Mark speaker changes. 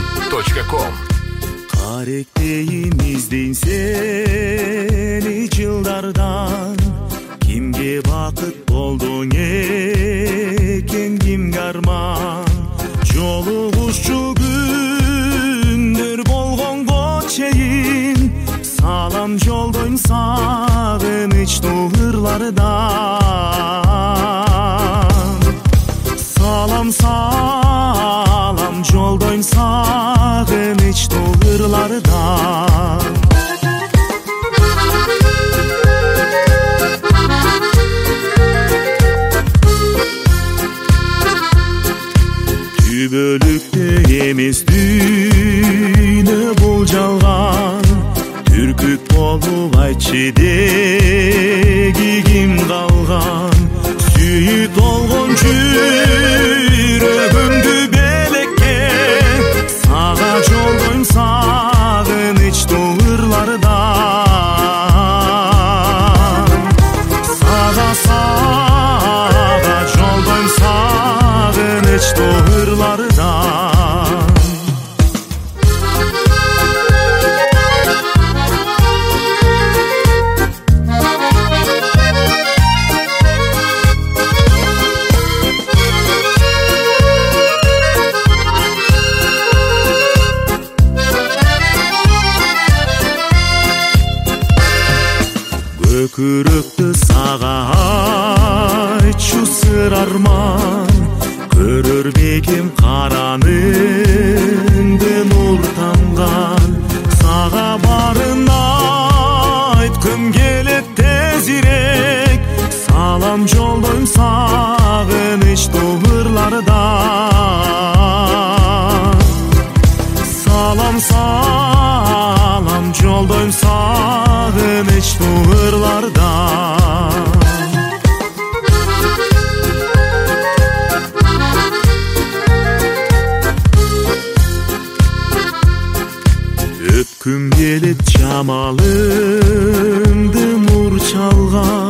Speaker 1: fm.com.
Speaker 2: Karekteyin izdeyin seni жылдардан. Kimge bakıt boldun eken, kimge arman. Жолугушчу күндөр болгонго чейин, салам жолдойм сагынычтуу ырлардан. Салам салам жолдойм сагынычтуу ырлардан. Түбөлүктө эмес дүйнө бул жалган, түркүт болуп айтчы деги ким калган. Сүйүп болгон жүрөгүмдү белекке, сага жолдойм сагынычтуу ырлардан. Сага жолдойм сагынычтуу ырлардан. Көкүрөктү сага айтчу сыр арман, көрөр бекем караныңды нур тамган. Сага барын айткым келет тезирээк, салам жолдойм сагынычтуу ырлардан. Салам салам жолдойм сагынычтуу ырлардан. Өпкүм келет жамалыңды нур чалган.